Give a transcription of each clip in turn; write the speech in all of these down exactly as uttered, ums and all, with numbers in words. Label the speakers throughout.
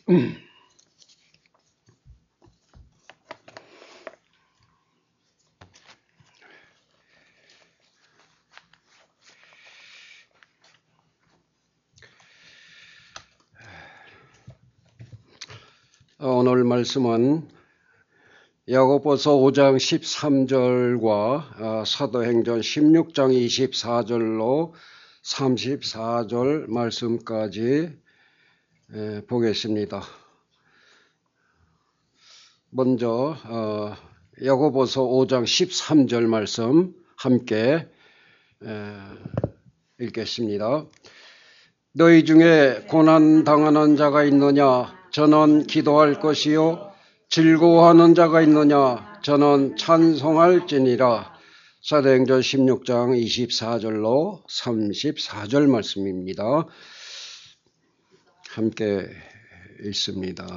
Speaker 1: 오늘 말씀은 야고보서 오 장 십삼 절과 사도행전 십육 장 이십사 절로 삼십사 절 말씀까지 보겠습니다. 먼저 야고보서 오 장 십삼 절 말씀 함께 읽겠습니다. 너희 중에 고난당하는 자가 있느냐? 저는 기도할 것이요 즐거워하는 자가 있느냐? 저는 찬송할지니라. 사도행전 십육 장 이십사 절로 삼십사 절 말씀입니다. 함께 읽습니다.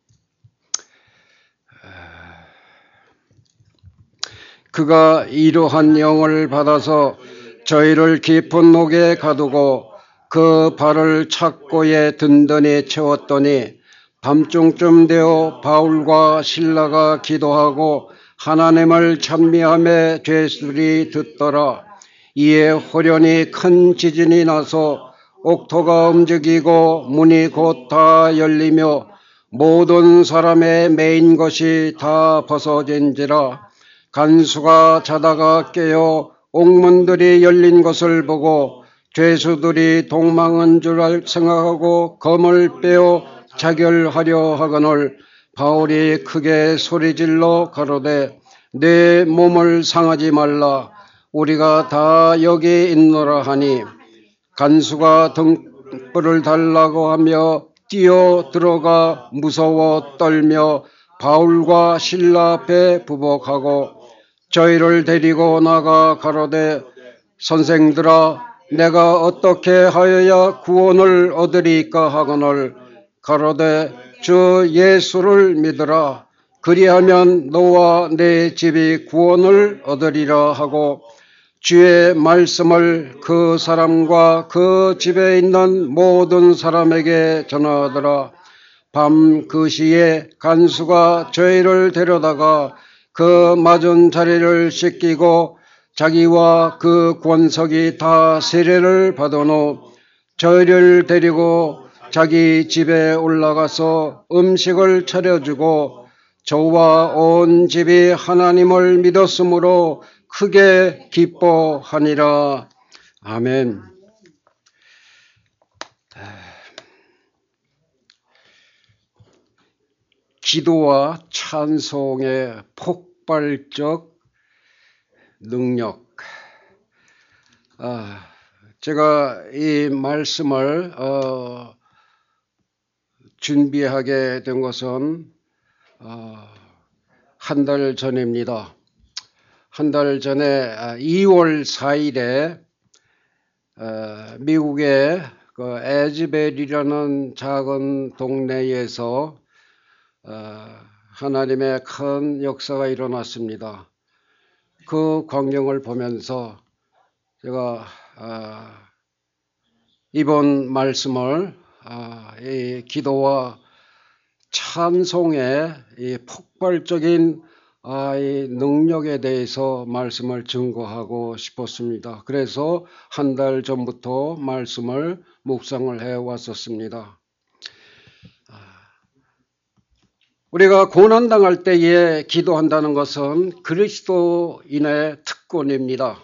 Speaker 1: 그가 이러한 영을 받아서 저희를 깊은 옥에 가두고 그 발을 착고에 든든히 채웠더니 밤중쯤 되어 바울과 실라가 기도하고 하나님을 찬미하며 죄수들이 듣더라. 이에 호련히 큰 지진이 나서 옥토가 움직이고 문이 곧 다 열리며 모든 사람의 매인 것이 다 벗어진지라. 간수가 자다가 깨어 옥문들이 열린 것을 보고 죄수들이 동망한 줄 생각하고 검을 빼어 자결하려 하거늘 바울이 크게 소리질러 가로되 내 몸을 상하지 말라. 우리가 다 여기 있노라 하니 간수가 등불을 달라고 하며 뛰어 들어가 무서워 떨며 바울과 실라 앞에 부복하고 저희를 데리고 나가 가로되 선생들아 내가 어떻게 하여야 구원을 얻으리까 하거늘 가로되 주 예수를 믿으라. 그리하면 너와 내 집이 구원을 얻으리라 하고 주의 말씀을 그 사람과 그 집에 있는 모든 사람에게 전하더라. 밤 그 시에 간수가 저희를 데려다가 그 맞은 자리를 씻기고 자기와 그 권석이 다 세례를 받은 후 저희를 데리고 자기 집에 올라가서 음식을 차려주고 저와 온 집이 하나님을 믿었으므로 크게 기뻐하니라. 아멘. 기도와 찬송의 폭발적 능력. 아, 제가 이 말씀을 어, 준비하게 된 것은 어, 한 달 전입니다. 한 달 전에 이월 사일에 어, 미국의 그 에즈벨이라는 작은 동네에서 어, 하나님의 큰 역사가 일어났습니다. 그 광경을 보면서 제가 어, 이번 말씀을 어, 이 기도와 찬송의 이 폭발적인 아, 이 능력에 대해서 말씀을 증거하고 싶었습니다. 그래서 한 달 전부터 말씀을 묵상을 해왔었습니다. 우리가 고난당할 때에 기도한다는 것은 그리스도인의 특권입니다.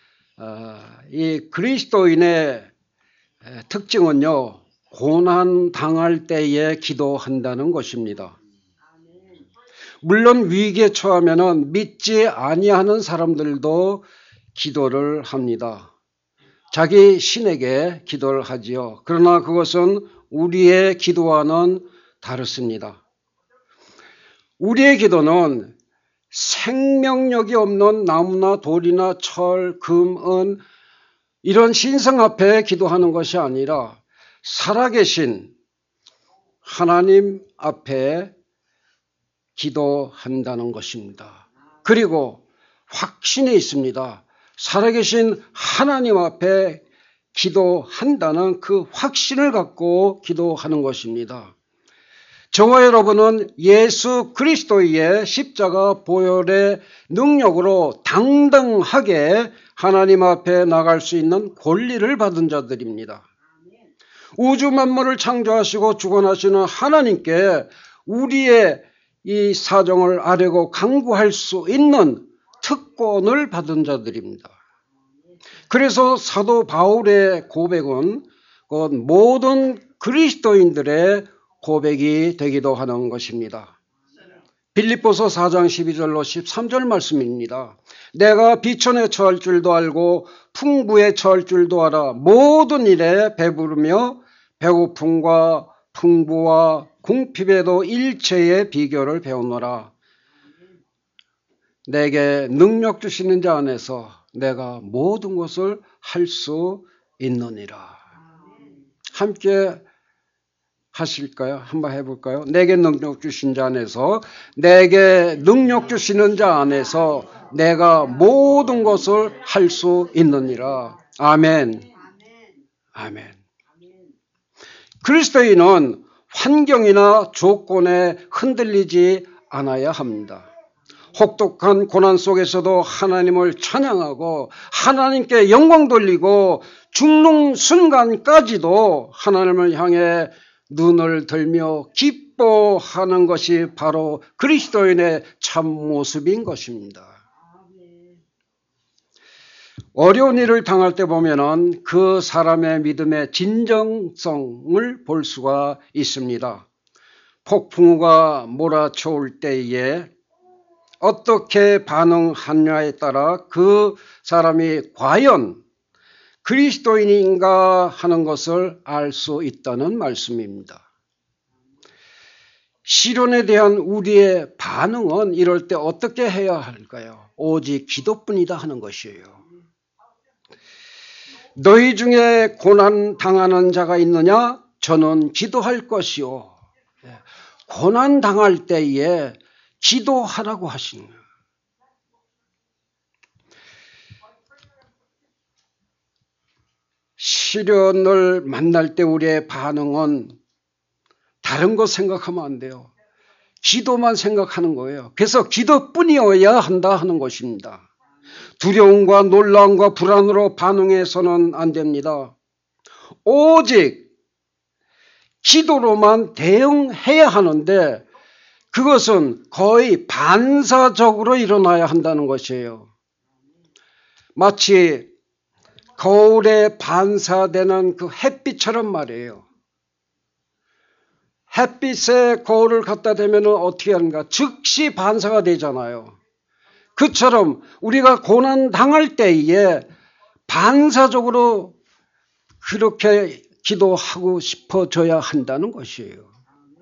Speaker 1: 이 그리스도인의 특징은요, 고난당할 때에 기도한다는 것입니다. 물론 위기에 처하면은 믿지 아니하는 사람들도 기도를 합니다. 자기 신에게 기도를 하지요. 그러나 그것은 우리의 기도와는 다릅니다. 우리의 기도는 생명력이 없는 나무나 돌이나 철, 금, 은 이런 신성 앞에 기도하는 것이 아니라 살아계신 하나님 앞에 기도한다는 것입니다. 그리고 확신이 있습니다. 살아계신 하나님 앞에 기도한다는 그 확신을 갖고 기도하는 것입니다. 저와 여러분은 예수 그리스도의 십자가 보혈의 능력으로 당당하게 하나님 앞에 나갈 수 있는 권리를 받은 자들입니다. 우주 만물을 창조하시고 주관하시는 하나님께 우리의 이 사정을 아뢰고 간구할 수 있는 특권을 받은 자들입니다. 그래서 사도 바울의 고백은 곧 모든 그리스도인들의 고백이 되기도 하는 것입니다. 빌립보서 사 장 십이 절로 십삼 절 말씀입니다. 내가 비천에 처할 줄도 알고 풍부에 처할 줄도 알아 모든 일에 배부르며 배고픔과 풍부와 궁핍에도 일체의 비결을 배우노라. 내게 능력 주시는 자 안에서 내가 모든 것을 할 수 있느니라. 함께 하실까요? 한번 해볼까요? 내게 능력 주신 자 안에서, 내게 능력 주시는 자 안에서 내가 모든 것을 할 수 있느니라. 아멘. 아멘. 그리스도인은 환경이나 조건에 흔들리지 않아야 합니다. 혹독한 고난 속에서도 하나님을 찬양하고 하나님께 영광 돌리고 죽는 순간까지도 하나님을 향해 눈을 들며 기뻐하는 것이 바로 그리스도인의 참모습인 것입니다. 어려운 일을 당할 때 보면은 그 사람의 믿음의 진정성을 볼 수가 있습니다. 폭풍우가 몰아쳐올 때에 어떻게 반응하느냐에 따라 그 사람이 과연 그리스도인인가 하는 것을 알 수 있다는 말씀입니다. 시련에 대한 우리의 반응은 이럴 때 어떻게 해야 할까요? 오직 기도뿐이다 하는 것이에요. 너희 중에 고난 당하는 자가 있느냐? 저는 기도할 것이요. 고난 당할 때에 기도하라고 하시는 거예요. 시련을 만날 때 우리의 반응은 다른 거 생각하면 안 돼요. 기도만 생각하는 거예요. 그래서 기도뿐이어야 한다 하는 것입니다. 두려움과 놀라움과 불안으로 반응해서는 안 됩니다. 오직 기도로만 대응해야 하는데 그것은 거의 반사적으로 일어나야 한다는 것이에요. 마치 거울에 반사되는 그 햇빛처럼 말이에요. 햇빛에 거울을 갖다 대면 어떻게 하는가? 즉시 반사가 되잖아요. 그처럼 우리가 고난 당할 때에 반사적으로 그렇게 기도하고 싶어져야 한다는 것이에요.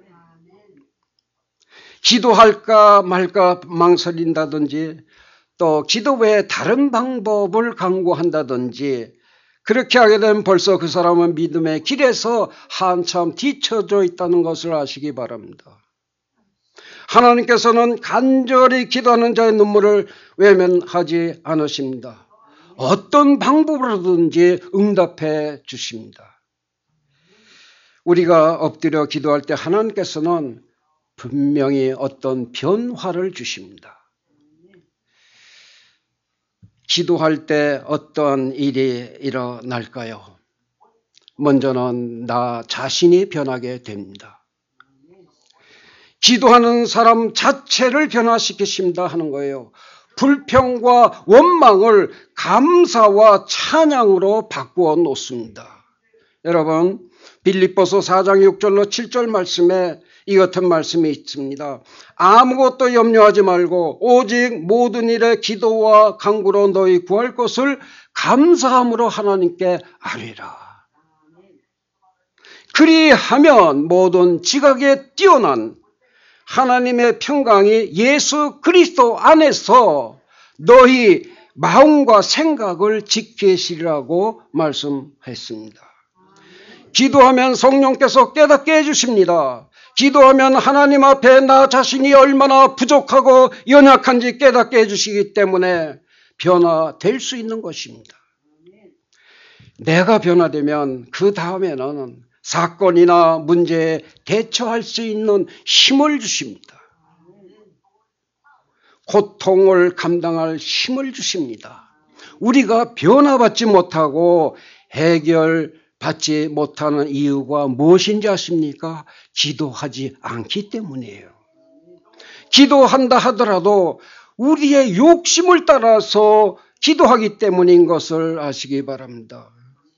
Speaker 1: 기도할까 말까 망설인다든지 또 기도 외에 다른 방법을 강구한다든지 그렇게 하게 되면 벌써 그 사람은 믿음의 길에서 한참 뒤처져 있다는 것을 아시기 바랍니다. 하나님께서는 간절히 기도하는 자의 눈물을 외면하지 않으십니다. 어떤 방법으로든지 응답해 주십니다. 우리가 엎드려 기도할 때 하나님께서는 분명히 어떤 변화를 주십니다. 기도할 때 어떤 일이 일어날까요? 먼저는 나 자신이 변하게 됩니다. 기도하는 사람 자체를 변화시키십니다 하는 거예요. 불평과 원망을 감사와 찬양으로 바꾸어 놓습니다. 여러분, 빌립보서 사 장 육 절로 칠 절 말씀에 이 같은 말씀이 있습니다. 아무것도 염려하지 말고 오직 모든 일에 기도와 간구로 너희 구할 것을 감사함으로 하나님께 아뢰라. 그리하면 모든 지각에 뛰어난 하나님의 평강이 예수 그리스도 안에서 너희 마음과 생각을 지키시리라고 말씀했습니다. 기도하면 성령께서 깨닫게 해주십니다. 기도하면 하나님 앞에 나 자신이 얼마나 부족하고 연약한지 깨닫게 해주시기 때문에 변화될 수 있는 것입니다. 내가 변화되면 그 다음에는 사건이나 문제에 대처할 수 있는 힘을 주십니다. 고통을 감당할 힘을 주십니다. 우리가 변화받지 못하고 해결받지 못하는 이유가 무엇인지 아십니까? 기도하지 않기 때문이에요. 기도한다 하더라도 우리의 욕심을 따라서 기도하기 때문인 것을 아시기 바랍니다.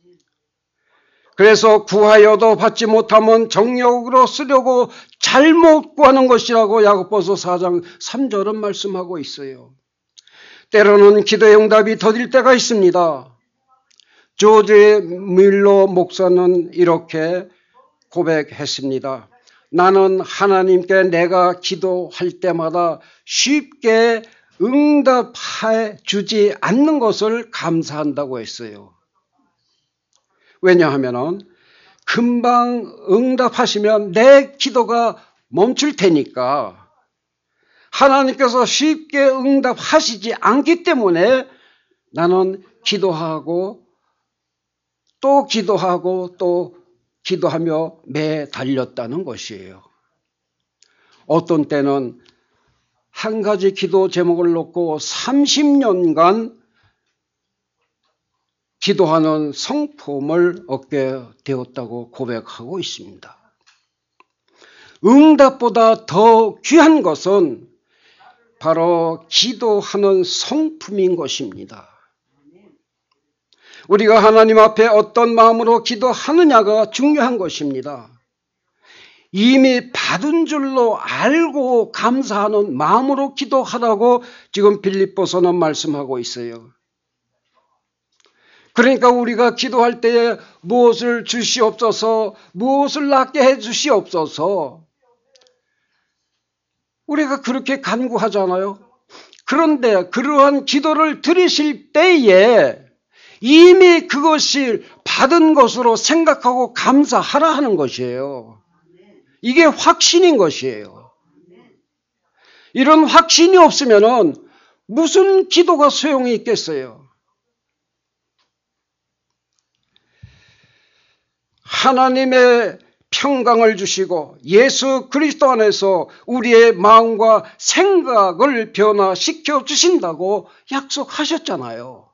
Speaker 1: 그래서 구하여도 받지 못하면 정욕으로 쓰려고 잘못 구하는 것이라고 야고보서 사 장 삼 절은 말씀하고 있어요. 때로는 기도의 응답이 더딜 때가 있습니다. 조지 밀러 목사는 이렇게 고백했습니다. 나는 하나님께 내가 기도할 때마다 쉽게 응답해 주지 않는 것을 감사한다고 했어요. 왜냐하면 금방 응답하시면 내 기도가 멈출 테니까 하나님께서 쉽게 응답하시지 않기 때문에 나는 기도하고 또 기도하고 또 기도하며 매 달렸다는 것이에요. 어떤 때는 한 가지 기도 제목을 놓고 삼십 년간 기도하는 성품을 얻게 되었다고 고백하고 있습니다. 응답보다 더 귀한 것은 바로 기도하는 성품인 것입니다. 우리가 하나님 앞에 어떤 마음으로 기도하느냐가 중요한 것입니다. 이미 받은 줄로 알고 감사하는 마음으로 기도하라고 지금 빌립보서는 말씀하고 있어요. 그러니까 우리가 기도할 때에 무엇을 주시옵소서, 무엇을 낫게 해 주시옵소서, 우리가 그렇게 간구하잖아요. 그런데 그러한 기도를 들으실 때에 이미 그것이 받은 것으로 생각하고 감사하라 하는 것이에요. 이게 확신인 것이에요. 이런 확신이 없으면 무슨 기도가 소용이 있겠어요? 하나님의 평강을 주시고 예수 그리스도 안에서 우리의 마음과 생각을 변화시켜 주신다고 약속하셨잖아요.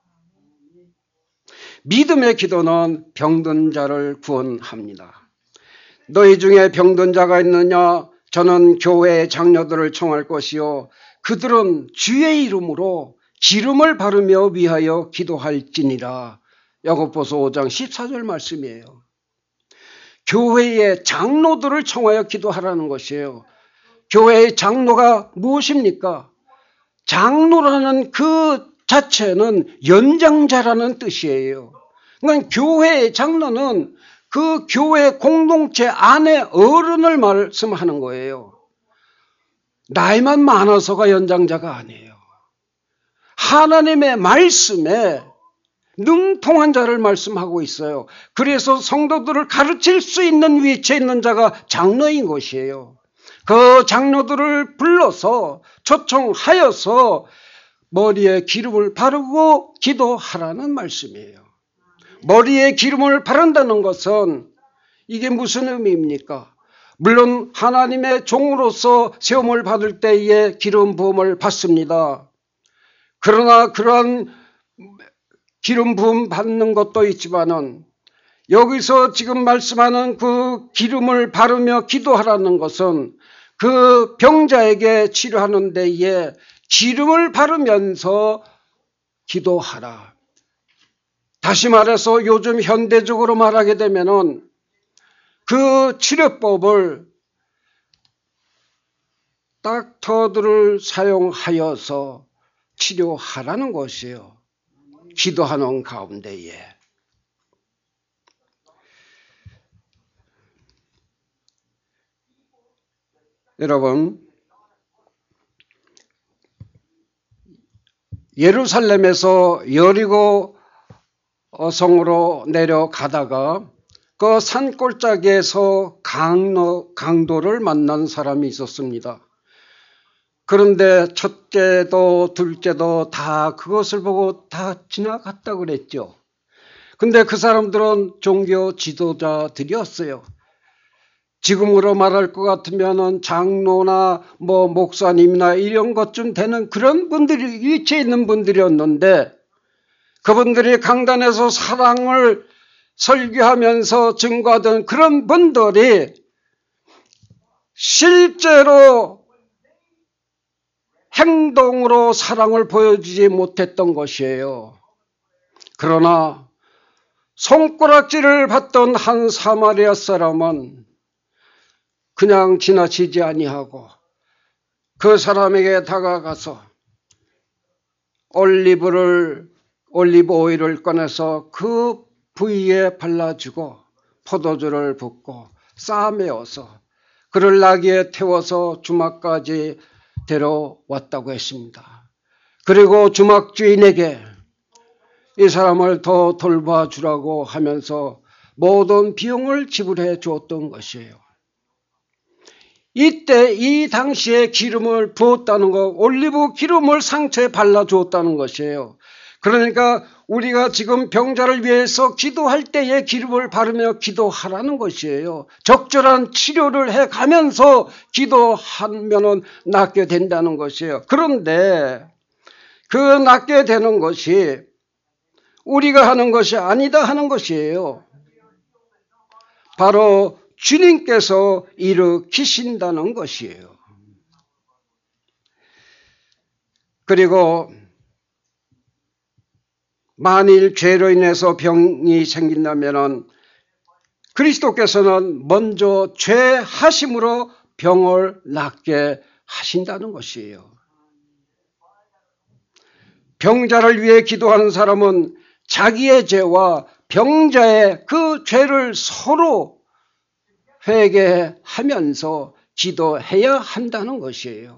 Speaker 1: 믿음의 기도는 병든 자를 구원합니다. 너희 중에 병든 자가 있느냐? 저는 교회의 장로들을 청할 것이요 그들은 주의 이름으로 기름을 바르며 위하여 기도할지니라. 야고보서 오 장 십사 절 말씀이에요. 교회의 장로들을 청하여 기도하라는 것이에요. 교회의 장로가 무엇입니까? 장로라는 그 자체는 연장자라는 뜻이에요. 그러니까 교회의 장로는 그 교회 공동체 안에 어른을 말씀하는 거예요. 나이만 많아서가 연장자가 아니에요. 하나님의 말씀에 능통한 자를 말씀하고 있어요. 그래서 성도들을 가르칠 수 있는 위치에 있는 자가 장로인 것이에요. 그 장로들을 불러서 초청하여서 머리에 기름을 바르고 기도하라는 말씀이에요. 머리에 기름을 바른다는 것은 이게 무슨 의미입니까? 물론 하나님의 종으로서 세움을 받을 때에 기름 부음을 받습니다. 그러나 그러한 기름 부음 받는 것도 있지만은 여기서 지금 말씀하는 그 기름을 바르며 기도하라는 것은 그 병자에게 치료하는 데에 기름을 바르면서 기도하라. 다시 말해서 요즘 현대적으로 말하게 되면은 그 치료법을 닥터들을 사용하여서 치료하라는 것이에요. 기도하는 가운데에. 여러분, 예루살렘에서 여리고 성으로 내려가다가 그 산골짜기에서 강로, 강도를 만난 사람이 있었습니다. 그런데 첫째도 둘째도 다 그것을 보고 다 지나갔다 그랬죠. 근데 그 사람들은 종교 지도자들이었어요. 지금으로 말할 것 같으면은 장로나 뭐 목사님이나 이런 것쯤 되는 그런 분들이 위치에 있는 분들이었는데, 그분들이 강단에서 사랑을 설교하면서 증거하던 그런 분들이 실제로 행동으로 사랑을 보여주지 못했던 것이에요. 그러나 손가락질을 받던 한 사마리아 사람은 그냥 지나치지 아니하고 그 사람에게 다가가서 올리브를 올리브 오일을 꺼내서 그 부위에 발라주고 포도주를 붓고 싸매어서 그를 나귀에 태워서 주막까지 데려왔다고 했습니다. 그리고 주막 주인에게 이 사람을 더 돌봐주라고 하면서 모든 비용을 지불해 주었던 것이에요. 이때 이 당시에 기름을 부었다는 것, 올리브 기름을 상처에 발라주었다는 것이에요. 그러니까 우리가 지금 병자를 위해서 기도할 때에 기름을 바르며 기도하라는 것이에요. 적절한 치료를 해가면서 기도하면 낫게 된다는 것이에요. 그런데 그 낫게 되는 것이 우리가 하는 것이 아니다 하는 것이에요. 바로 주님께서 일으키신다는 것이에요. 그리고 만일 죄로 인해서 병이 생긴다면 그리스도께서는 먼저 죄하심으로 병을 낫게 하신다는 것이에요. 병자를 위해 기도하는 사람은 자기의 죄와 병자의 그 죄를 서로 회개하면서 기도해야 한다는 것이에요.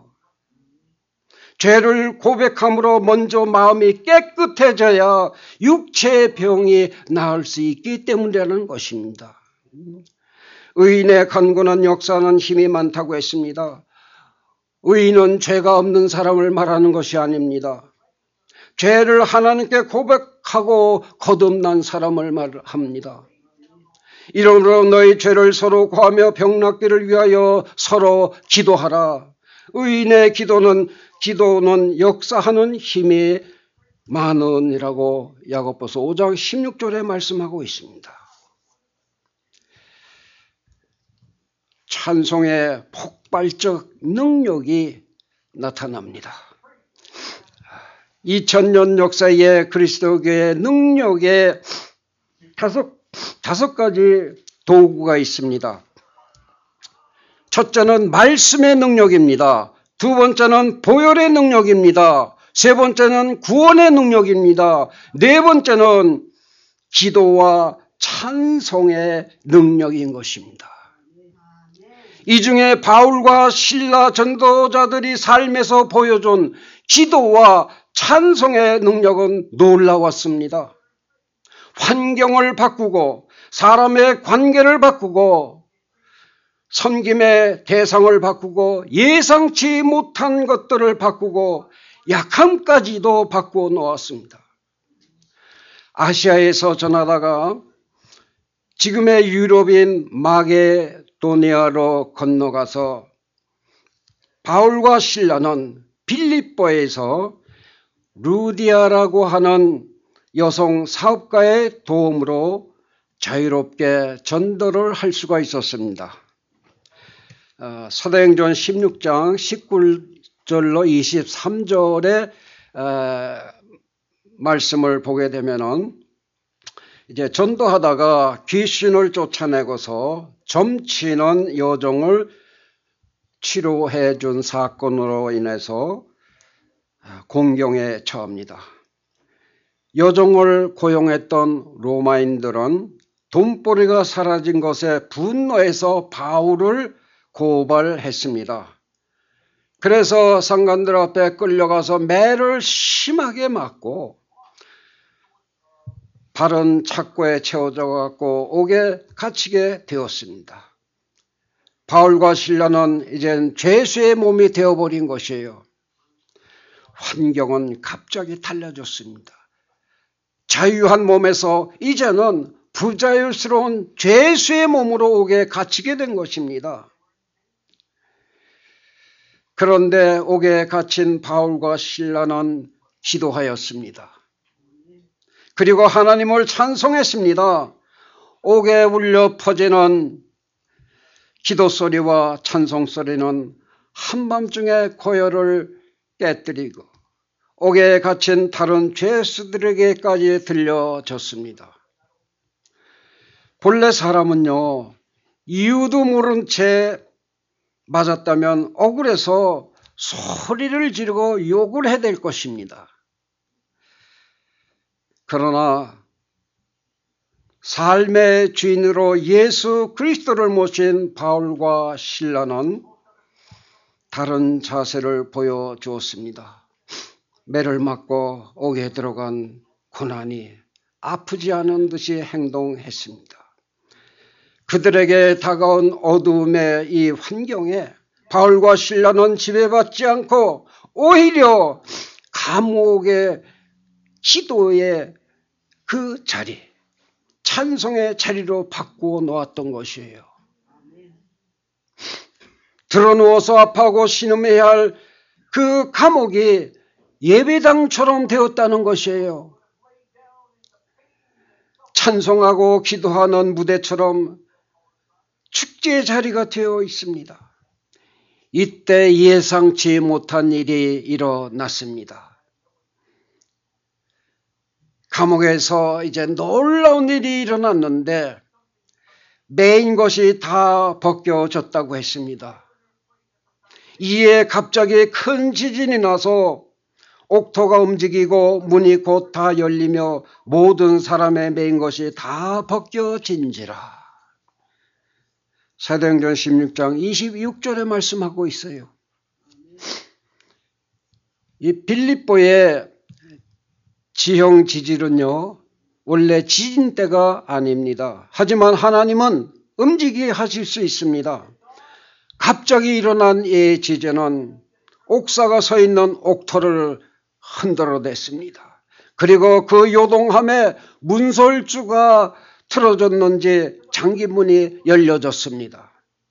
Speaker 1: 죄를 고백함으로 먼저 마음이 깨끗해져야 육체의 병이 나을 수 있기 때문이라는 것입니다. 의인의 간구한 역사는 힘이 많다고 했습니다. 의인은 죄가 없는 사람을 말하는 것이 아닙니다. 죄를 하나님께 고백하고 거듭난 사람을 말합니다. 이러므로 너희 죄를 서로 고하며 병 낫기를 위하여 서로 기도하라. 의인의 기도는 기도는 역사하는 힘이 많으니라고 야고보서 오 장 십육 절에 말씀하고 있습니다. 찬송의 폭발적 능력이 나타납니다. 이천 년 역사의 그리스도교의 능력에 다섯, 다섯 가지 도구가 있습니다. 첫째는 말씀의 능력입니다. 두 번째는 보혈의 능력입니다. 세 번째는 구원의 능력입니다. 네 번째는 기도와 찬송의 능력인 것입니다. 이 중에 바울과 실라 전도자들이 삶에서 보여준 기도와 찬송의 능력은 놀라웠습니다. 환경을 바꾸고 사람의 관계를 바꾸고 섬김의 대상을 바꾸고 예상치 못한 것들을 바꾸고 약함까지도 바꾸어 놓았습니다. 아시아에서 전하다가 지금의 유럽인 마게도니아로 건너가서 바울과 실라는 빌립보에서 루디아라고 하는 여성 사업가의 도움으로 자유롭게 전도를 할 수가 있었습니다. 어, 사도행전 십육 장 십구 절로 이십삼 절의 어, 말씀을 보게 되면은 이제 전도하다가 귀신을 쫓아내고서 점치는 여종을 치료해 준 사건으로 인해서 공경에 처합니다. 여종을 고용했던 로마인들은 돈벌이가 사라진 것에 분노해서 바울을 고발했습니다. 그래서 상관들 앞에 끌려가서 매를 심하게 맞고 발은 착고에 채워져 갖고 옥에 갇히게 되었습니다. 바울과 실라는 이젠 죄수의 몸이 되어버린 것이에요. 환경은 갑자기 달라졌습니다. 자유한 몸에서 이제는 부자유스러운 죄수의 몸으로 옥에 갇히게 된 것입니다. 그런데 옥에 갇힌 바울과 실라는 기도하였습니다. 그리고 하나님을 찬송했습니다. 옥에 울려 퍼지는 기도 소리와 찬송 소리는 한밤중에 고요를 깨뜨리고 옥에 갇힌 다른 죄수들에게까지 들려졌습니다. 본래 사람은요, 이유도 모른 채 맞았다면 억울해서 소리를 지르고 욕을 해야 될 것입니다. 그러나 삶의 주인으로 예수 그리스도를 모신 바울과 실라는 다른 자세를 보여주었습니다. 매를 맞고 옥에 들어간 고난이 아프지 않은 듯이 행동했습니다. 그들에게 다가온 어두움의 이 환경에 바울과 실라는 지배받지 않고 오히려 감옥의 기도의 그 자리, 찬송의 자리로 바꾸어 놓았던 것이에요. 드러누워서 아파하고 신음해야 할 그 감옥이 예배당처럼 되었다는 것이에요. 찬송하고 기도하는 무대처럼 축제의 자리가 되어 있습니다. 이때 예상치 못한 일이 일어났습니다. 감옥에서 이제 놀라운 일이 일어났는데 매인 것이 다 벗겨졌다고 했습니다. 이에 갑자기 큰 지진이 나서 옥토가 움직이고 문이 곧 다 열리며 모든 사람의 매인 것이 다 벗겨진지라. 사도행전 십육 장 이십육 절에 말씀하고 있어요. 이 빌립보의 지형 지질은요, 원래 지진 때가 아닙니다. 하지만 하나님은 움직이게 하실 수 있습니다. 갑자기 일어난 이 지진은 옥사가 서 있는 옥토를 흔들어댔습니다. 그리고 그 요동함에 문설주가 틀어졌는지 장기문이 열려졌습니다.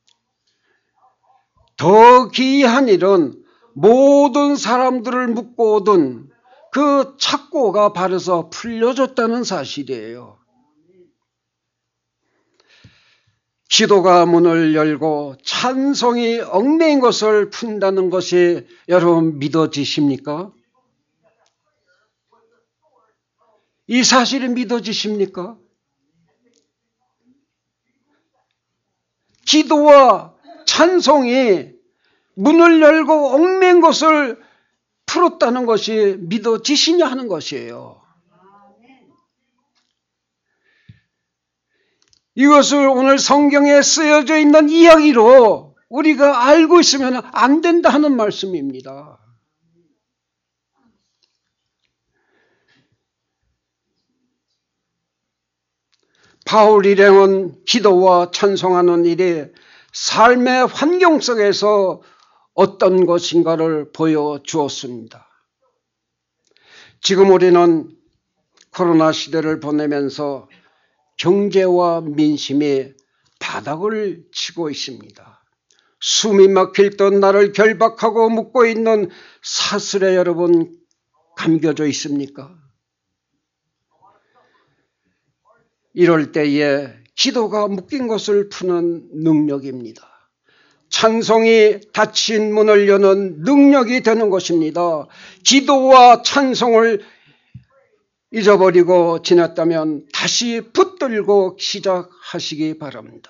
Speaker 1: 더 기이한 일은 모든 사람들을 묶고 오던 그 착고가 발에서 풀려졌다는 사실이에요. 기도가 문을 열고 찬송이 얽매인 것을 푼다는 것이 여러분 믿어지십니까? 이 사실이 믿어지십니까? 기도와 찬송이 문을 열고 얽매인 것을 풀었다는 것이 믿어지시냐 하는 것이에요. 이것을 오늘 성경에 쓰여져 있는 이야기로 우리가 알고 있으면 안 된다 하는 말씀입니다. 바울 일행은 기도와 찬송하는 일이 삶의 환경 속에서 어떤 것인가를 보여주었습니다. 지금 우리는 코로나 시대를 보내면서 경제와 민심이 바닥을 치고 있습니다. 숨이 막힐 듯 나를 결박하고 묶고 있는 사슬에 여러분 감겨져 있습니까? 이럴 때에 기도가 묶인 것을 푸는 능력입니다. 찬송이 닫힌 문을 여는 능력이 되는 것입니다. 기도와 찬송을 잊어버리고 지났다면 다시 붙들고 시작하시기 바랍니다.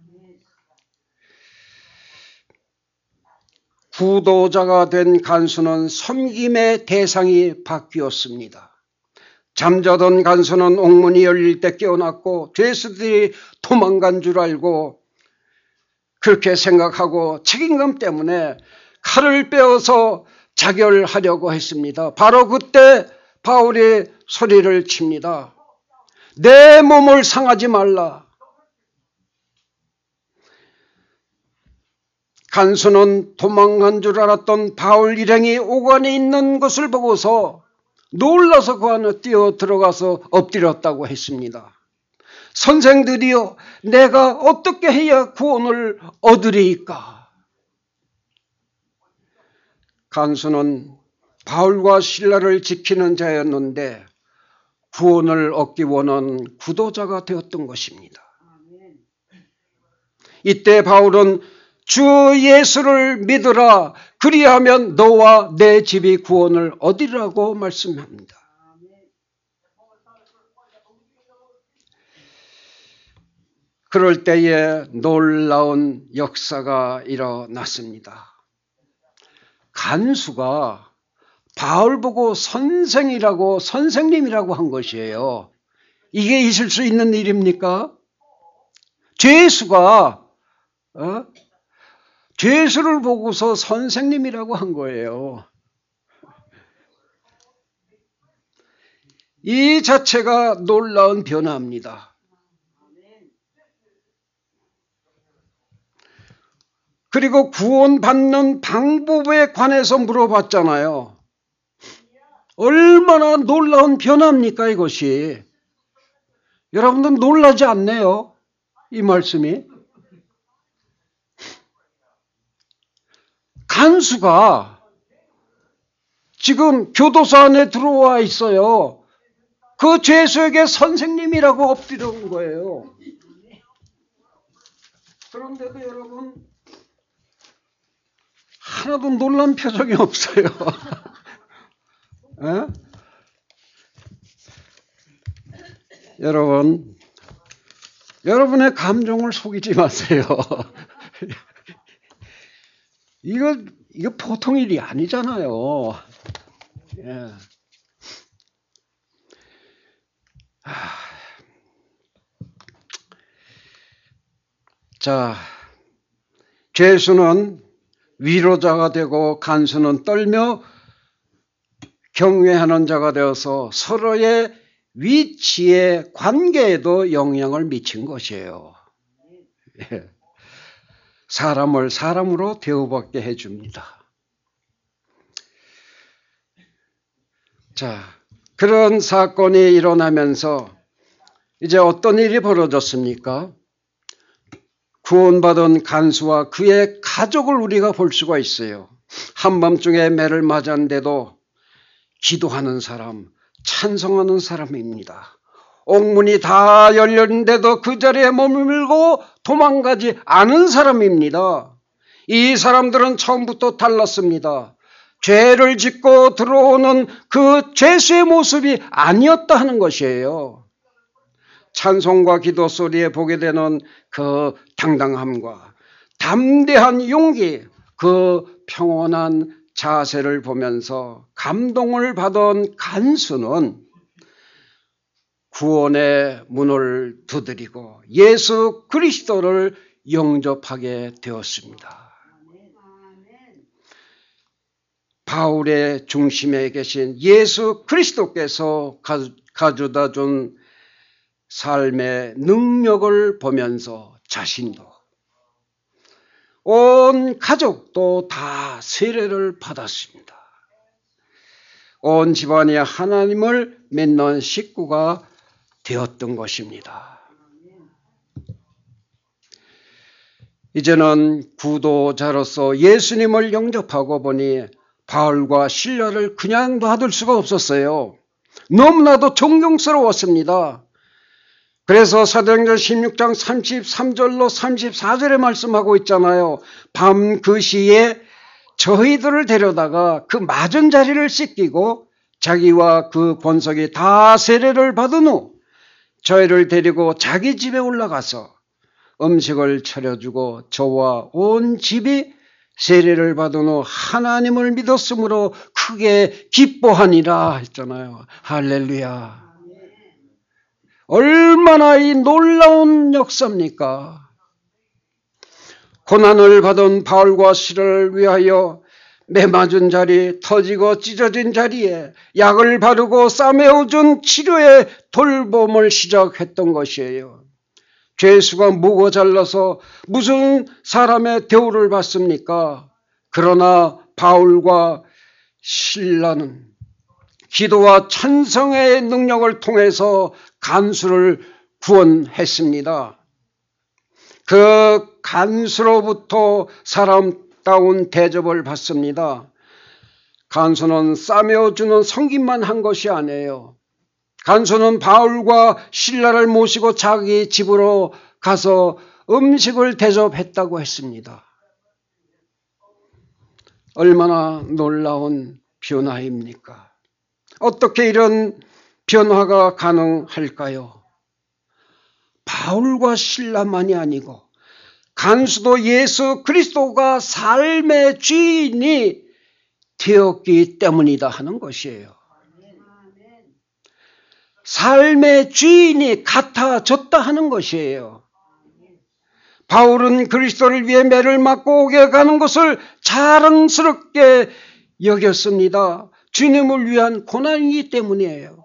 Speaker 1: 구도자가 된 간수는 섬김의 대상이 바뀌었습니다. 잠자던 간수는 옥문이 열릴 때 깨어났고 죄수들이 도망간 줄 알고 그렇게 생각하고 책임감 때문에 칼을 빼어서 자결하려고 했습니다. 바로 그때 바울이 소리를 칩니다. 내 몸을 상하지 말라. 간수는 도망간 줄 알았던 바울 일행이 옥 안에 있는 것을 보고서 놀라서 그 안에 뛰어 들어가서 엎드렸다고 했습니다. 선생들이여, 내가 어떻게 해야 구원을 얻으리이까? 간수는 바울과 실라를 지키는 자였는데 구원을 얻기 원하는 구도자가 되었던 것입니다. 이때 바울은 주 예수를 믿으라, 그리하면 너와 내 집이 구원을 얻으리라고 말씀합니다. 그럴 때에 놀라운 역사가 일어났습니다. 간수가 바울 보고 선생이라고, 선생님이라고 한 것이에요. 이게 있을 수 있는 일입니까? 죄수가 어? 죄수를 보고서 선생님이라고 한 거예요. 이 자체가 놀라운 변화입니다. 그리고 구원받는 방법에 관해서 물어봤잖아요. 얼마나 놀라운 변화입니까, 이것이? 여러분들 놀라지 않네요, 이 말씀이? 간수가 지금 교도소 안에 들어와 있어요. 그 죄수에게 선생님이라고 엎드려온 거예요. 그런데도 여러분, 하나도 놀란 표정이 없어요. 에? 여러분, 여러분의 감정을 속이지 마세요. 이거, 이거 보통 일이 아니잖아요. 예. 자, 죄수는 위로자가 되고 간수는 떨며 경외하는 자가 되어서 서로의 위치의 관계에도 영향을 미친 것이에요. 예. 사람을 사람으로 대우받게 해줍니다. 자, 그런 사건이 일어나면서 이제 어떤 일이 벌어졌습니까? 구원받은 간수와 그의 가족을 우리가 볼 수가 있어요. 한밤중에 매를 맞았는데도 기도하는 사람, 찬송하는 사람입니다. 옥문이 다 열렸는데도 그 자리에 머물고 도망가지 않은 사람입니다. 이 사람들은 처음부터 달랐습니다. 죄를 짓고 들어오는 그 죄수의 모습이 아니었다 하는 것이에요. 찬송과 기도 소리에 보게 되는 그 당당함과 담대한 용기, 그 평온한 자세를 보면서 감동을 받은 간수는 구원의 문을 두드리고 예수 그리스도를 영접하게 되었습니다. 바울의 중심에 계신 예수 그리스도께서 가져다 준 삶의 능력을 보면서 자신도 온 가족도 다 세례를 받았습니다. 온 집안이 하나님을 믿는 식구가 되었던 것입니다. 이제는 구도자로서 예수님을 영접하고 보니 바울과 실라를 그냥 놔둘 수가 없었어요. 너무나도 존경스러웠습니다. 그래서 사도행전 십육 장 삼십삼 절로 삼십사 절에 말씀하고 있잖아요. 밤 그 시에 저희들을 데려다가 그 맞은 자리를 씻기고 자기와 그 본석이 다 세례를 받은 후 저희를 데리고 자기 집에 올라가서 음식을 차려주고 저와 온 집이 세례를 받은 후 하나님을 믿었으므로 크게 기뻐하니라 했잖아요. 할렐루야. 얼마나 이 놀라운 역사입니까? 고난을 받은 바울과 실라를 위하여 매맞은 자리, 터지고 찢어진 자리에 약을 바르고 싸매어준 치료의 돌봄을 시작했던 것이에요. 죄수가 무고 잘라서 무슨 사람의 대우를 받습니까? 그러나 바울과 실라는 기도와 찬성의 능력을 통해서 간수를 구원했습니다. 그 간수로부터 사람다운 대접을 받습니다. 간수는 싸매어주는 섬김만 한 것이 아니에요. 간수는 바울과 실라를 모시고 자기 집으로 가서 음식을 대접했다고 했습니다. 얼마나 놀라운 변화입니까? 어떻게 이런 변화가 가능할까요? 바울과 실라만이 아니고 간수도 예수 그리스도가 삶의 주인이 되었기 때문이다 하는 것이에요. 삶의 주인이 같아졌다 하는 것이에요. 바울은 그리스도를 위해 매를 맞고 오게 가는 것을 자랑스럽게 여겼습니다. 주님을 위한 고난이기 때문이에요.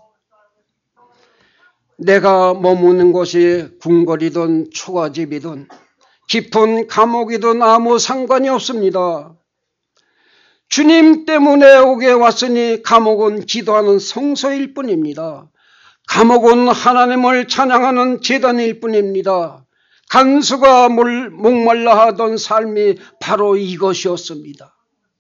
Speaker 1: 내가 머무는 곳이 궁궐이든 초가집이든 깊은 감옥이든 아무 상관이 없습니다. 주님 때문에 오게 왔으니 감옥은 기도하는 성소일 뿐입니다. 감옥은 하나님을 찬양하는 제단일 뿐입니다. 간수가 목말라 하던 삶이 바로 이것이었습니다.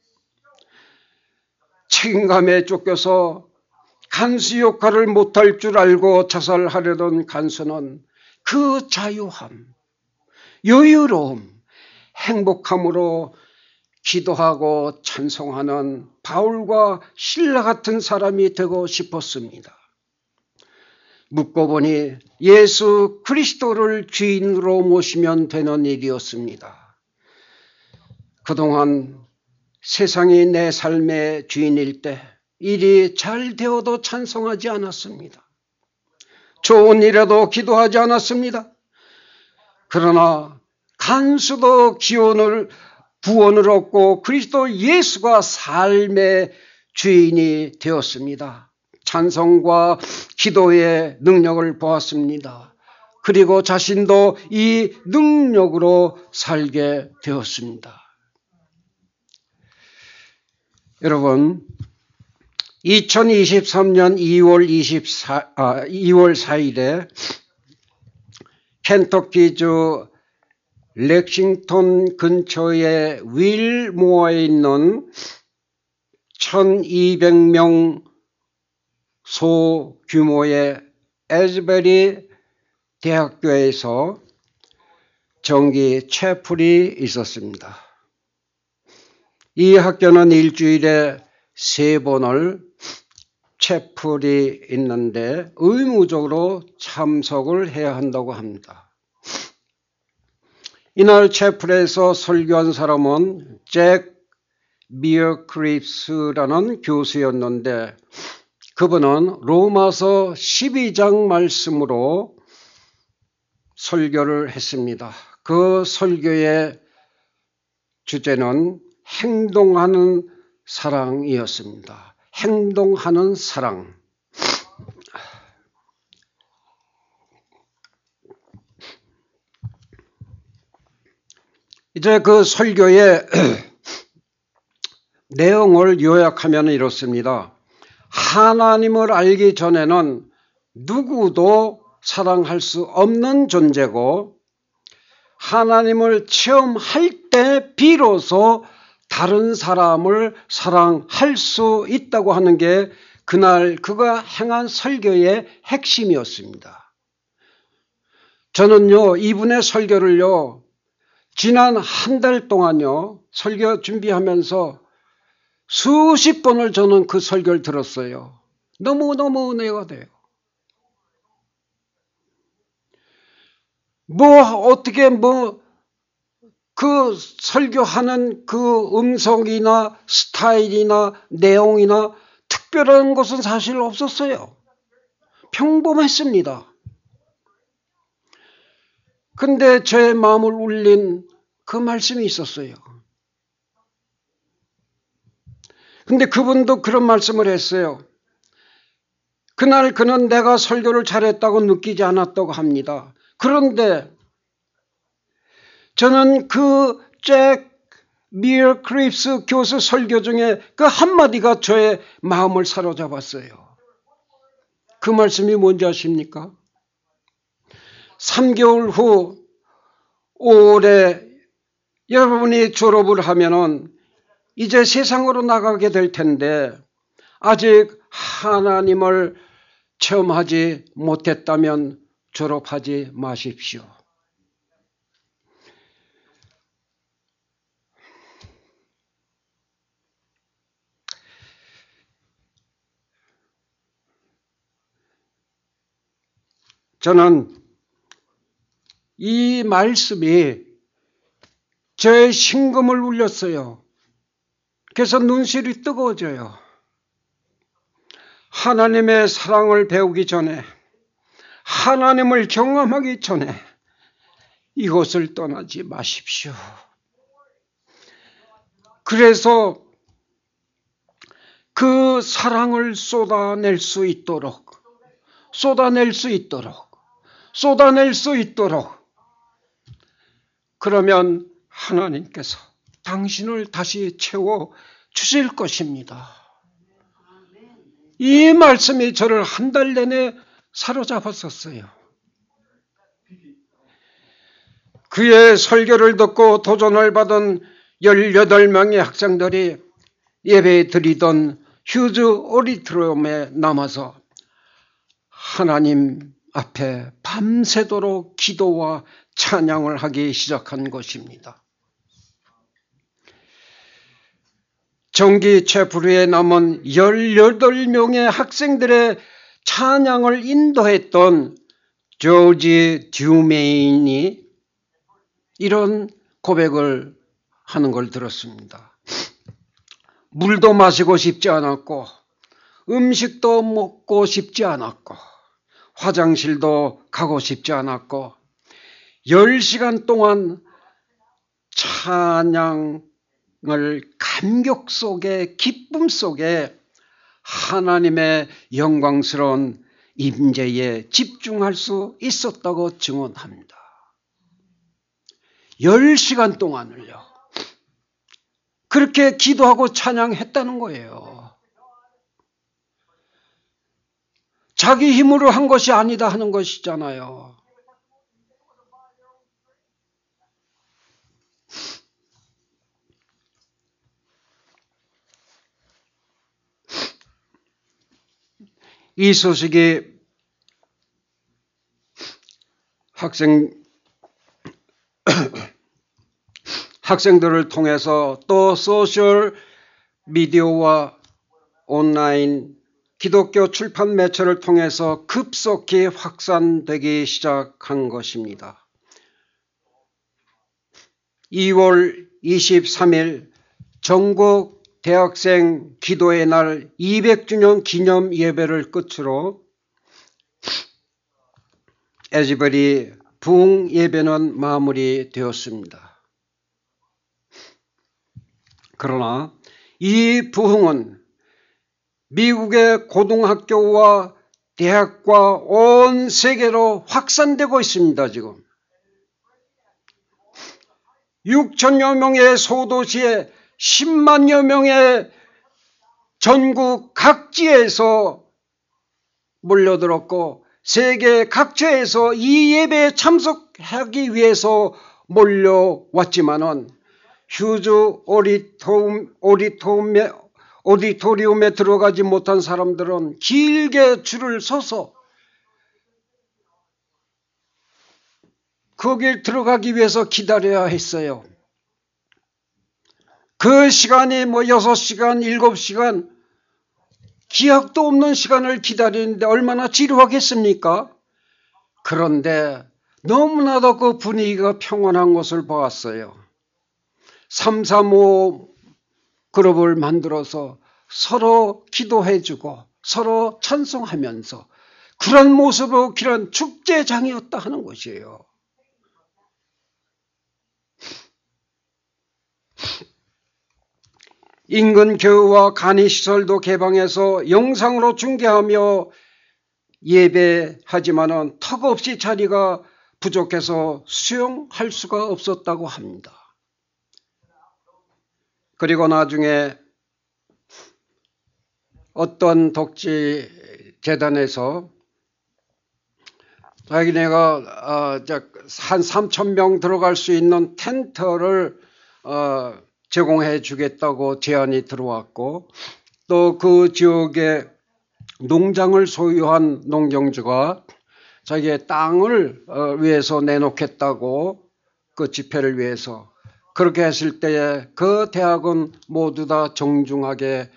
Speaker 1: 책임감에 쫓겨서 간수 역할을 못할 줄 알고 자살하려던 간수는 그 자유함, 여유로움, 행복함으로 기도하고 찬송하는 바울과 실라 같은 사람이 되고 싶었습니다. 묻고 보니 예수 그리스도를 주인으로 모시면 되는 일이었습니다. 그동안 세상이 내 삶의 주인일 때 일이 잘 되어도 찬송하지 않았습니다. 좋은 일에도 기도하지 않았습니다. 그러나 간수도 기원을 구원을 얻고 그리스도 예수가 삶의 주인이 되었습니다. 찬송과 기도의 능력을 보았습니다. 그리고 자신도 이 능력으로 살게 되었습니다. 여러분, 이천이십삼 년 이월 이십사, 아, 이월 사일에 켄터키주 렉싱턴 근처의 윌모어에 있는 천이백 명 소규모의 에즈베리 대학교에서 정기 채플이 있었습니다. 이 학교는 일주일에 세 번을 채플이 있는데 의무적으로 참석을 해야 한다고 합니다. 이날 채플에서 설교한 사람은 잭 미어크립스라는 교수였는데 그분은 로마서 십이 장 말씀으로 설교를 했습니다. 그 설교의 주제는 행동하는 사랑이었습니다. 행동하는 사랑. 이제 그 설교의 내용을 요약하면 이렇습니다. 하나님을 알기 전에는 누구도 사랑할 수 없는 존재고 하나님을 체험할 때 비로소 다른 사람을 사랑할 수 있다고 하는 게 그날 그가 행한 설교의 핵심이었습니다. 저는요, 이분의 설교를요, 지난 한 달 동안요, 설교 준비하면서 수십 번을 저는 그 설교를 들었어요. 너무너무 은혜가 돼요. 뭐, 어떻게 뭐, 그 설교하는 그 음성이나 스타일이나 내용이나 특별한 것은 사실 없었어요. 평범했습니다. 근데 제 마음을 울린 그 말씀이 있었어요. 근데 그분도 그런 말씀을 했어요. 그날 그는 내가 설교를 잘했다고 느끼지 않았다고 합니다. 그런데 저는 그 잭 미어 크립스 교수 설교 중에 그 한마디가 저의 마음을 사로잡았어요. 그 말씀이 뭔지 아십니까? 삼 개월 후 오월에 여러분이 졸업을 하면은 이제 세상으로 나가게 될 텐데 아직 하나님을 체험하지 못했다면 졸업하지 마십시오. 저는 이 말씀이 제 심금을 울렸어요. 그래서 눈시울이 뜨거워져요. 하나님의 사랑을 배우기 전에, 하나님을 경험하기 전에 이곳을 떠나지 마십시오. 그래서 그 사랑을 쏟아낼 수 있도록, 쏟아낼 수 있도록, 쏟아낼 수 있도록, 그러면 하나님께서 당신을 다시 채워 주실 것입니다. 이 말씀이 저를 한 달 내내 사로잡았었어요. 그의 설교를 듣고 도전을 받은 열여덟 명의 학생들이 예배 드리던 휴즈 오디토리움에 남아서 하나님 앞에 밤새도록 기도와 찬양을 하기 시작한 것입니다. 전기 채플에 남은 열여덟 명의 학생들의 찬양을 인도했던 조지 듀메인이 이런 고백을 하는 걸 들었습니다. 물도 마시고 싶지 않았고 음식도 먹고 싶지 않았고 화장실도 가고 싶지 않았고 열 시간 동안 찬양을 감격 속에 기쁨 속에 하나님의 영광스러운 임재에 집중할 수 있었다고 증언합니다. 열 시간 동안을요. 그렇게 기도하고 찬양했다는 거예요. 자기 힘으로 한 것이 아니다 하는 것이잖아요. 이 소식이 학생, 학생들을 통해서 또 소셜 미디어와 온라인 기독교 출판 매체를 통해서 급속히 확산되기 시작한 것입니다. 이월 이십삼일 전국 대학생 기도의 날 이백 주년 기념 예배를 끝으로 에즈베리 부흥 예배는 마무리되었습니다. 그러나 이 부흥은 미국의 고등학교와 대학과 온 세계로 확산되고 있습니다. 지금 육천여 명의 소도시에 십만여 명의 전국 각지에서 몰려들었고 세계 각처에서 이 예배에 참석하기 위해서 몰려왔지만은 휴즈 오디토리움, 오디토리움에, 오디토리움에 들어가지 못한 사람들은 길게 줄을 서서 거기에 들어가기 위해서 기다려야 했어요. 그 시간이 뭐 여섯 시간, 일곱 시간, 기약도 없는 시간을 기다리는데 얼마나 지루하겠습니까? 그런데 너무나도 그 분위기가 평온한 것을 보았어요. 삼삼오오 그룹을 만들어서 서로 기도해주고 서로 찬송하면서 그런 모습으로 그런 축제장이었다 하는 것이에요. 인근 교회와 간이시설도 개방해서 영상으로 중계하며 예배하지만은 턱없이 자리가 부족해서 수용할 수가 없었다고 합니다. 그리고 나중에 어떤 독지 재단에서 자기네가 한 삼천 명 들어갈 수 있는 텐트를 제공해 주겠다고 제안이 들어왔고, 또 그 지역에 농장을 소유한 농경주가 자기의 땅을 위해서 내놓겠다고, 그 집회를 위해서 그렇게 했을 때에 그 대학은 모두 다 정중하게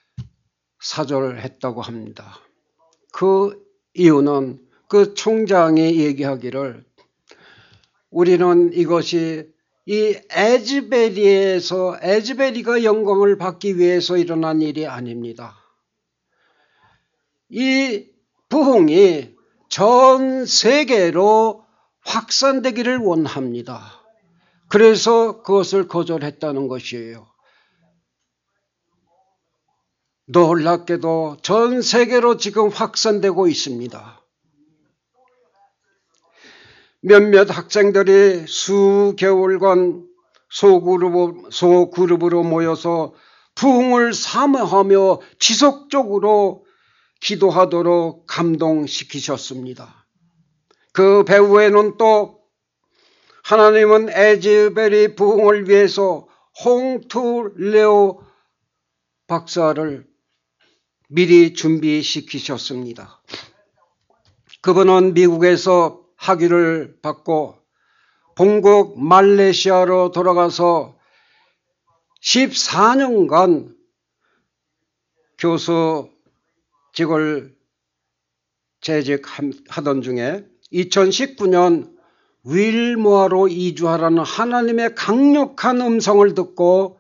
Speaker 1: 사절했다고 합니다. 그 이유는 그 총장이 얘기하기를, 우리는 이것이 이 에즈베리에서 에즈베리가 영광을 받기 위해서 일어난 일이 아닙니다. 이 부흥이 전 세계로 확산되기를 원합니다. 그래서 그것을 거절했다는 것이에요. 놀랍게도 전 세계로 지금 확산되고 있습니다. 몇몇 학생들이 수개월간 소그룹, 소그룹으로 모여서 부흥을 사모하며 지속적으로 기도하도록 감동시키셨습니다. 그 배후에는 또 하나님은 에즈베리 부흥을 위해서 홍투 레오 박사를 미리 준비시키셨습니다. 그분은 미국에서 학위를 받고 본국 말레이시아로 돌아가서 십사 년간 교수직을 재직하던 중에 이천십구 년 윌모아로 이주하라는 하나님의 강력한 음성을 듣고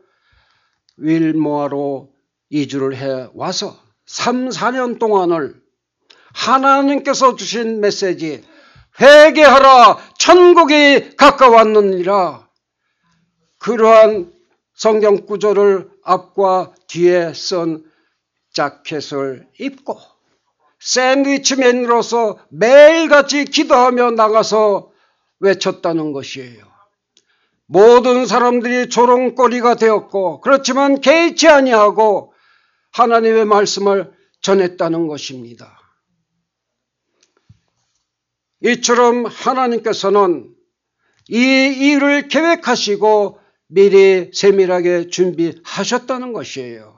Speaker 1: 윌모아로 이주를 해 와서 삼, 사 년 동안을 하나님께서 주신 메시지, 회개하라 천국이 가까웠느니라, 그러한 성경 구절을 앞과 뒤에 쓴 자켓을 입고 샌드위치맨으로서 매일같이 기도하며 나가서 외쳤다는 것이에요. 모든 사람들이 조롱거리가 되었고, 그렇지만 개의치 아니하고 하나님의 말씀을 전했다는 것입니다. 이처럼 하나님께서는 이 일을 계획하시고 미리 세밀하게 준비하셨다는 것이에요.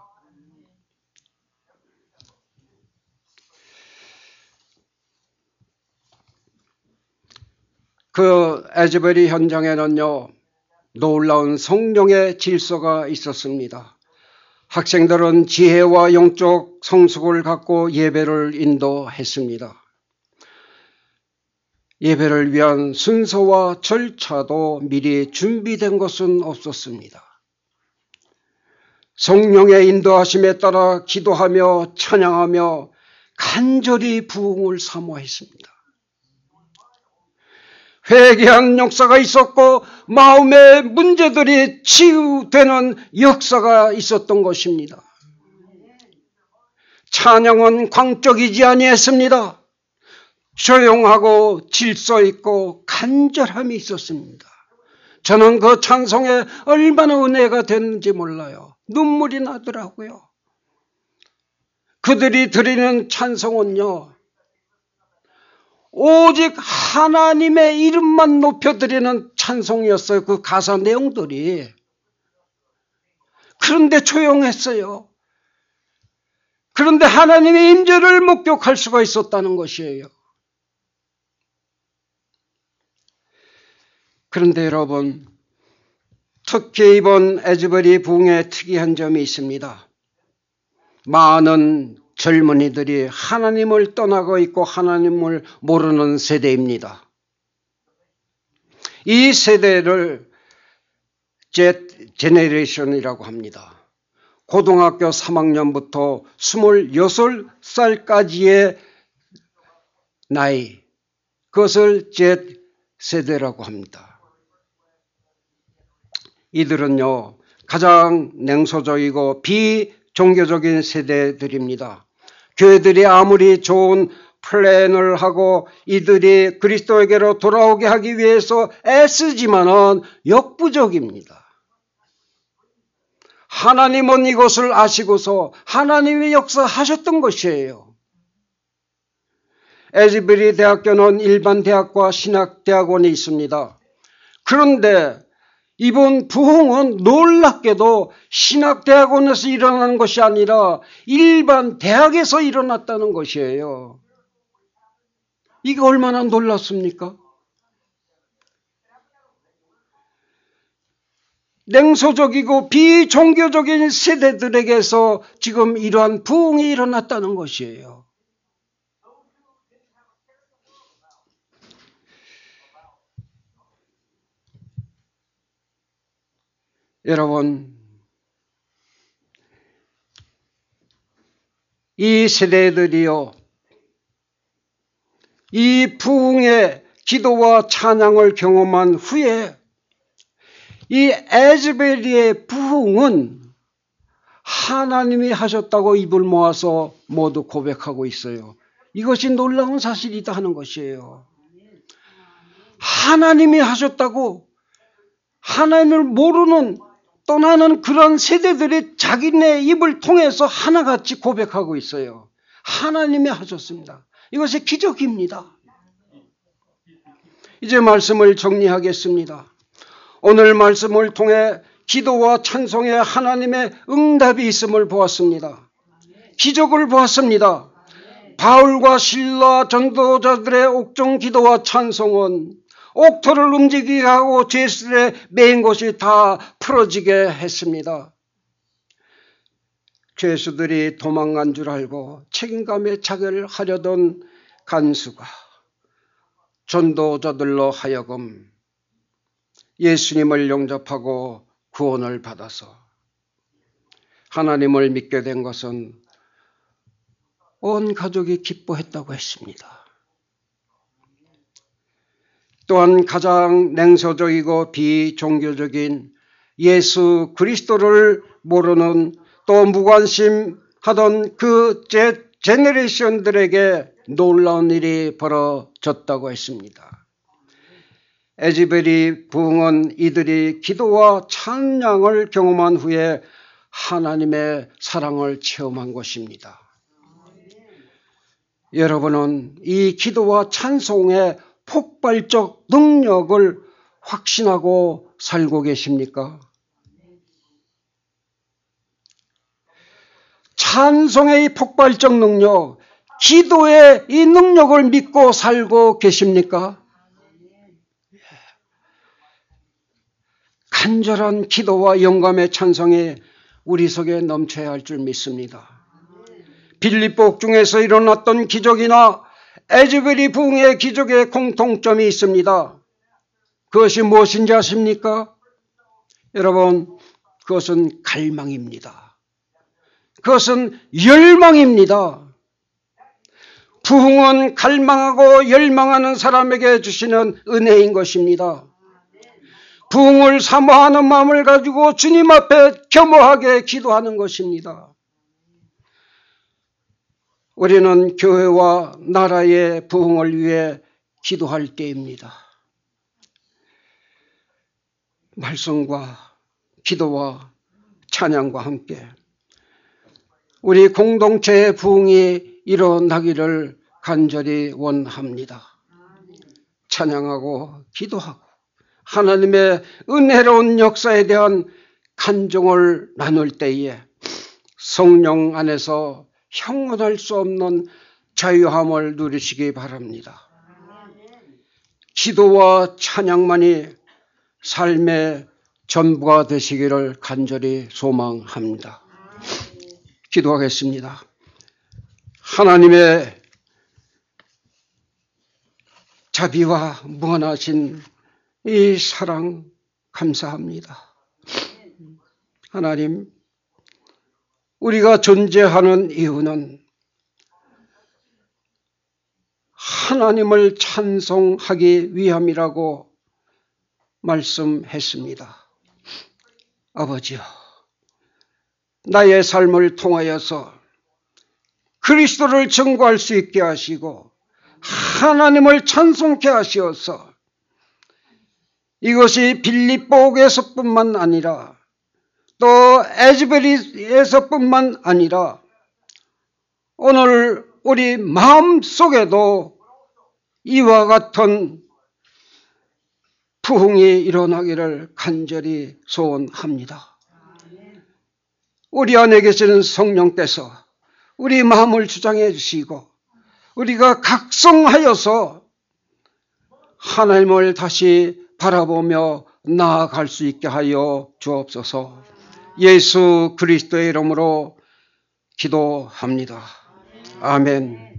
Speaker 1: 그 에즈베리 현장에는요, 놀라운 성령의 질서가 있었습니다. 학생들은 지혜와 영적 성숙을 갖고 예배를 인도했습니다. 예배를 위한 순서와 절차도 미리 준비된 것은 없었습니다. 성령의 인도하심에 따라 기도하며 찬양하며 간절히 부흥을 사모했습니다. 회개한 역사가 있었고 마음의 문제들이 치유되는 역사가 있었던 것입니다. 찬양은 광적이지 아니했습니다. 조용하고 질서 있고 간절함이 있었습니다. 저는 그 찬송에 얼마나 은혜가 됐는지 몰라요. 눈물이 나더라고요. 그들이 드리는 찬송은요, 오직 하나님의 이름만 높여드리는 찬송이었어요. 그 가사 내용들이. 그런데 조용했어요. 그런데 하나님의 임재를 목격할 수가 있었다는 것이에요. 그런데 여러분, 특히 이번 에즈베리 부흥의 특이한 점이 있습니다. 많은 젊은이들이 하나님을 떠나고 있고 하나님을 모르는 세대입니다. 이 세대를 Z 제네레이션이라고 합니다. 고등학교 삼 학년부터 스물여섯 살까지의 나이, 그것을 Z 세대라고 합니다. 이들은요, 가장 냉소적이고 비종교적인 세대들입니다. 교회들이 아무리 좋은 플랜을 하고 이들이 그리스도에게로 돌아오게 하기 위해서 애쓰지만은 역부족입니다. 하나님은 이것을 아시고서 하나님의 역사하셨던 것이에요. 에즈베리 대학교는 일반 대학과 신학대학원이 있습니다. 그런데 이번 부흥은 놀랍게도 신학대학원에서 일어나는 것이 아니라 일반 대학에서 일어났다는 것이에요. 이게 얼마나 놀랍습니까? 냉소적이고 비종교적인 세대들에게서 지금 이러한 부흥이 일어났다는 것이에요. 여러분, 이 세대들이요, 이 부흥의 기도와 찬양을 경험한 후에 이 에즈베리의 부흥은 하나님이 하셨다고 입을 모아서 모두 고백하고 있어요. 이것이 놀라운 사실이다 하는 것이에요. 하나님이 하셨다고 하나님을 모르는 떠나는 그런 세대들이 자기네 입을 통해서 하나같이 고백하고 있어요. 하나님이 하셨습니다. 이것이 기적입니다. 이제 말씀을 정리하겠습니다. 오늘 말씀을 통해 기도와 찬송에 하나님의 응답이 있음을 보았습니다. 기적을 보았습니다. 바울과 실라 전도자들의 옥중 기도와 찬송은 옥토를 움직이게 하고 죄수들의 매인 곳이 다 풀어지게 했습니다. 죄수들이 도망간 줄 알고 책임감에 자결하려던 간수가 전도자들로 하여금 예수님을 영접하고 구원을 받아서 하나님을 믿게 된 것은 온 가족이 기뻐했다고 했습니다. 또한 가장 냉소적이고 비종교적인 예수 그리스도를 모르는 또 무관심하던 그 제, 제너레이션들에게 놀라운 일이 벌어졌다고 했습니다. 에즈베리 부흥은 이들이 기도와 찬양을 경험한 후에 하나님의 사랑을 체험한 것입니다. 여러분은 이 기도와 찬송의 폭발적 능력을 확신하고 살고 계십니까? 찬송의 이 폭발적 능력, 기도의 이 능력을 믿고 살고 계십니까? 간절한 기도와 영감의 찬송이 우리 속에 넘쳐야 할 줄 믿습니다. 빌립보 옥중에서 일어났던 기적이나 에즈베리 부흥의 기적에 공통점이 있습니다. 그것이 무엇인지 아십니까? 여러분, 그것은 갈망입니다. 그것은 열망입니다. 부흥은 갈망하고 열망하는 사람에게 주시는 은혜인 것입니다. 부흥을 사모하는 마음을 가지고 주님 앞에 겸허하게 기도하는 것입니다. 우리는 교회와 나라의 부흥을 위해 기도할 때입니다. 말씀과 기도와 찬양과 함께 우리 공동체의 부흥이 일어나기를 간절히 원합니다. 찬양하고 기도하고 하나님의 은혜로운 역사에 대한 간증을 나눌 때에 성령 안에서 형언할 수 없는 자유함을 누리시기 바랍니다. 기도와 찬양만이 삶의 전부가 되시기를 간절히 소망합니다. 기도하겠습니다. 하나님의 자비와 무한하신 이 사랑 감사합니다. 하나님, 우리가 존재하는 이유는 하나님을 찬송하기 위함이라고 말씀했습니다. 아버지여, 나의 삶을 통하여서 그리스도를 증거할 수 있게 하시고 하나님을 찬송케 하시어서 이것이 빌립보에서뿐만 아니라 또 에즈베리에서뿐만 아니라 오늘 우리 마음속에도 이와 같은 부흥이 일어나기를 간절히 소원합니다. 우리 안에 계시는 성령께서 우리 마음을 주장해 주시고 우리가 각성하여서 하나님을 다시 바라보며 나아갈 수 있게 하여 주옵소서. 예수 그리스도의 이름으로 기도합니다. 아멘.